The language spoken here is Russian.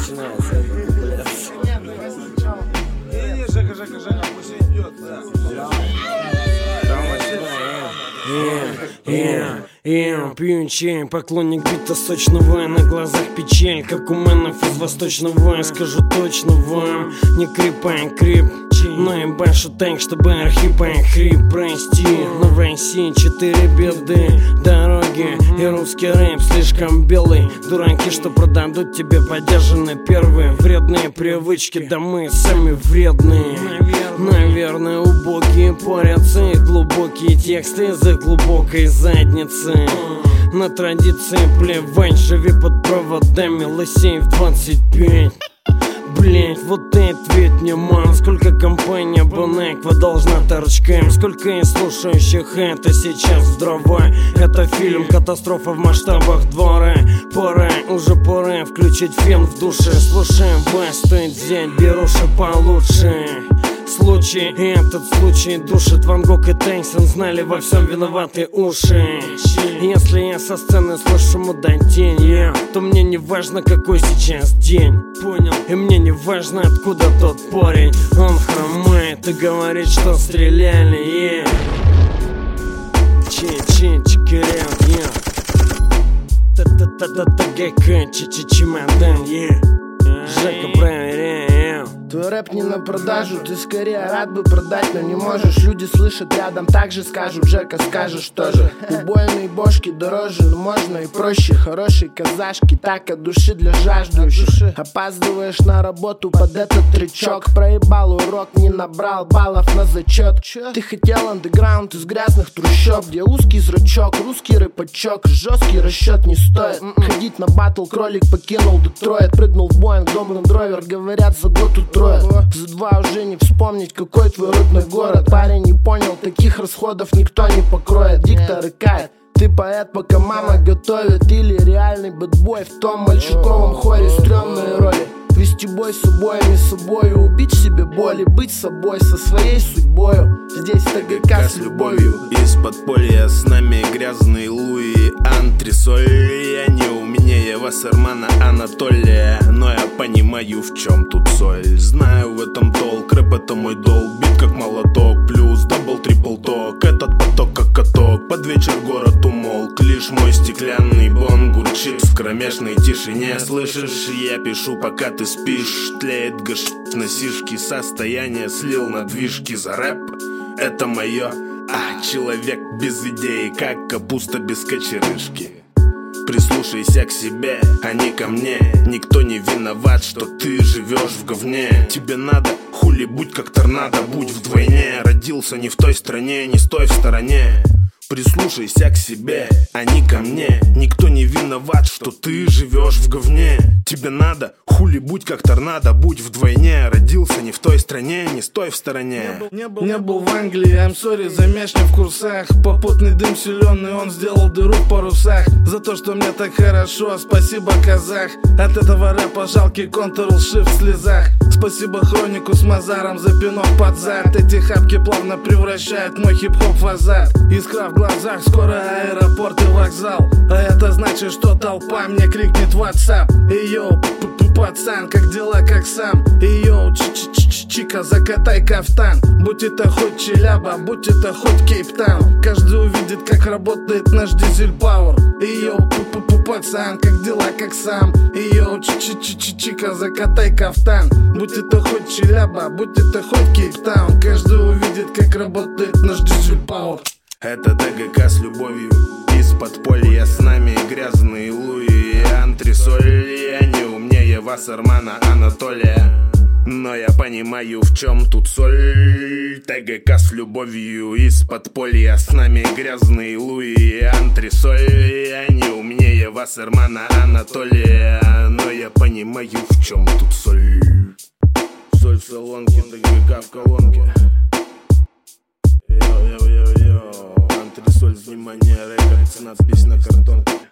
начинается этот куплет. Жека, пусть идет, да. Пью чай, поклонник бита сочного. На глазах печаль, как у мэнов из восточного. Скажу точно вам, не крипай крип, но и башу так, чтобы архипай хрип. Прости, но в России 4 беды: дороги и русский рэп слишком белый. Дураки, что продадут тебе подержанные первые. Вредные привычки, да мы сами вредные. Наверное, убогие порятся и глубокие тексты из-за глубокой задницы. На традиции плевать, живи под проводами, лысей в 25. Блять, вот ты ответь мне, ман. Сколько компания Бонеква должна торчкам? Сколько из слушающих это сейчас в дрова? Это фильм «Катастрофа в масштабах двора». Уже пора включить фен в душе. Слушаем вас, стоит взять беруши получше. Этот случай душит. Ван Гог и Тайсон знали, во всем виноваты уши. Если я со сцены слышу мудатень, то мне не важно, какой сейчас день. Понял? И мне не важно, откуда тот парень. Он хромает и говорит, что стреляли. Чикерят, та-та-та-та-та-ГК, чимодан, Жека, проверяем. Твой рэп не на продажу, ты скорее рад бы продать, но не можешь. Люди слышат рядом, так же скажут. Жека, скажешь тоже. Убойные бошки дороже, но можно и проще. Хорошие казашки, так от души для жаждущих. Опаздываешь на работу под этот трючок. Проебал урок, не набрал баллов на зачет. Ты хотел андеграунд из грязных трущоб, где узкий зрачок, русский рэпачок. Жесткий расчет не стоит. Ходить на батл, кролик покинул Детройт. Прыгнул в Боинг, дом Лендровер, говорят, за год утроит. За 2 уже не вспомнить, какой твой родной город. Парень не понял, таких расходов никто не покроет. Диктор икает, ты поэт, пока мама готовит. Или реальный бэтбой в том мальчуковом хоре. Стрёмные роли: вести бой с собой, не собою, убить в себе боли, быть собой, со своей судьбою. Здесь ТГК с любовью. Из подполья с нами грязный Луи Антресоль. Я не умнее Вассермана Анатолия, но я понимаю, в чем тут соль. Знаю в этом толк, рэп это мой долг. Бит как молоток, плюс дабл, трипл ток. Этот поток как каток, под вечер город умолк. Лишь мой стеклянный бонг гурчит в кромешной тишине. Слышишь, я пишу, пока ты спишь. Тлеет гаш на сишки, состояние слил на движки за рэп. Это мое, человек без идеи, как капуста без кочерышки. Прислушайся к себе, а не ко мне. Никто не виноват, что ты живешь в говне. Тебе надо, хули, будь как торнадо, будь вдвойне. Родился не в той стране, не стой в стороне. Прислушайся к себе, а не ко мне. Никто не виноват, что ты живешь в говне. Тебе надо, хули, будь как торнадо, будь вдвойне. Родился не в той стране, не стой в стороне. Не был в Англии, I'm sorry, замешь не в курсах. Попутный дым силённый, он сделал дыру в парусах. За то, что мне так хорошо, спасибо, казах. От этого рэпа жалкий Ctrl-Shift в слезах. Спасибо Хронику с Мазаром за пинок под зад. Эти хапки плавно превращают мой хип-хоп в азарт. Искра в глазах, скоро аэропорт и вокзал. А это значит, что толпа мне крикнет в WhatsApp: эй, йоу, пацан, как дела, как сам? Эй, йоу, чика, закатай кафтан. Будь это хоть Челяба, будь это хоть Кейптаун, каждый увидит, как работает наш дизель пауэр. Эй, йоу, пацан, как дела, как сам? Эй, йоу, чика, закатай кафтан. Будь это хоть Челяба, будь это хоть Кейптаун, каждый увидит, как работает наш дизель пауэр. Это ДГК с любовью. Из подполья с нами грязный Луи Антресоль. Я не умнее Вассермана Анатолия, но я понимаю, в чем тут соль. ТГК с любовью. Из подполья с нами грязный Луи Антресоль. Я не умнее Вассермана Анатолия, но я понимаю, в чем тут соль. Соль в салонке, ТГК в колонке. Йо-йо-йо-йо, Антресоль, внимание, рекордс, надпись на картонке.